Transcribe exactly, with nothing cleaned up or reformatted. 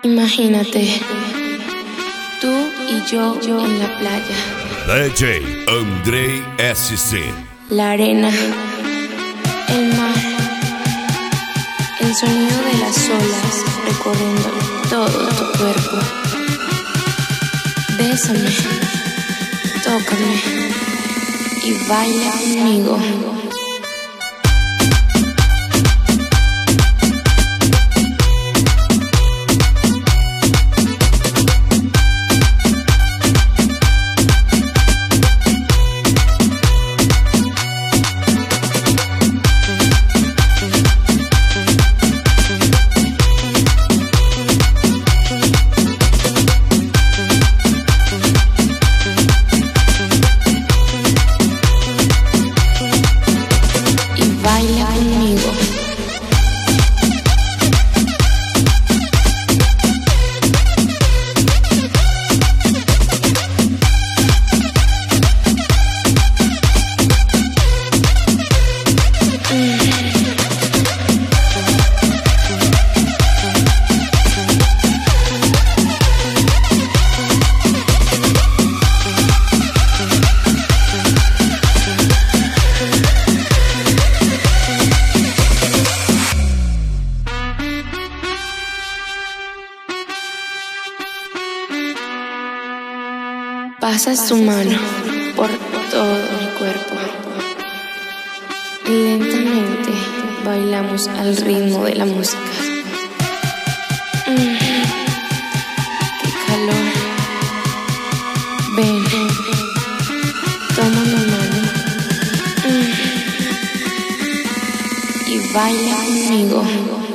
Imagínate, tú y yo en la playa. D J Andrei S C. La arena, el mar, el sonido de las olas recorriendo todo tu cuerpo. Bésame, tócame y baila conmigo. Baila conmigo. Pasas tu mano por todo mi cuerpo. Lentamente bailamos al ritmo de la música. Mm, ¡Qué calor! Ven, toma mi mano mm, y baila conmigo.